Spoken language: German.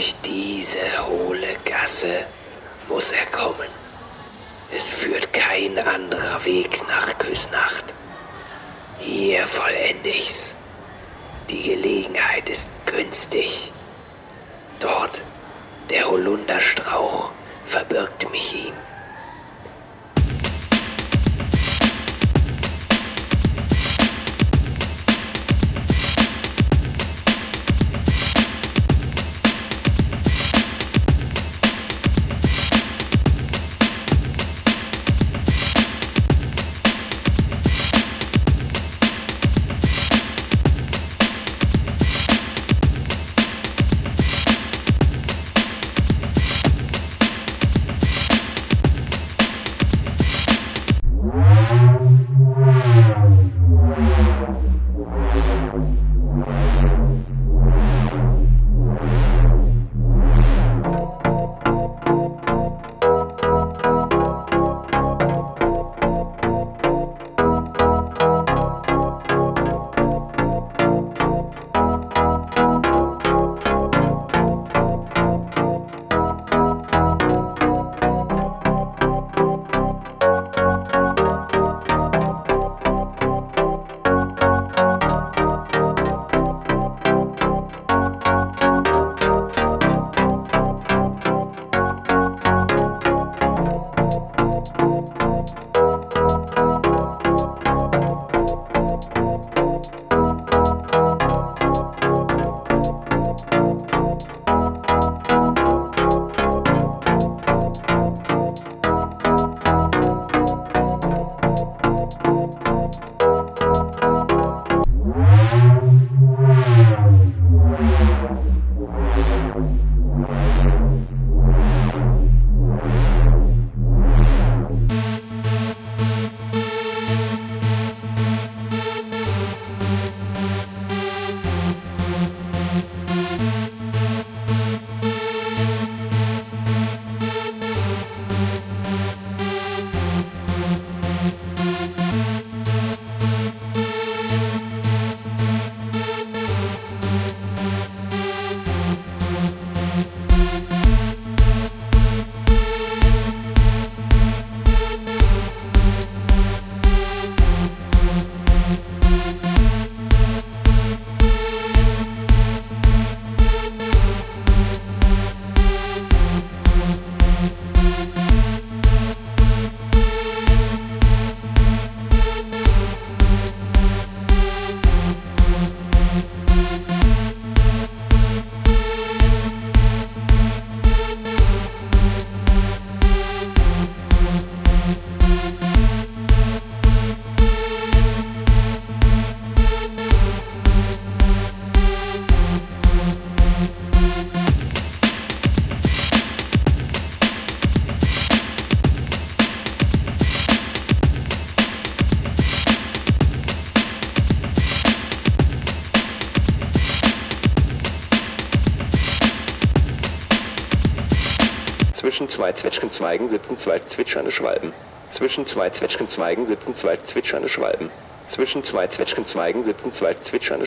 Durch diese hohle Gasse muss er kommen. Es führt kein anderer Weg nach Küsnacht. Hier vollende ich's. Die Gelegenheit ist günstig. Dort, der Holunderstrauch, verbirgt mich ihm. Zwischen zwei Zwetschgenzweigen sitzen zwei zwitschernde Schwalben. Zwischen zwei Zwetschgenzweigen sitzen zwei zwitschernde Schwalben. Zwischen zwei Zwetschgenzweigen sitzen zwei zwitschernde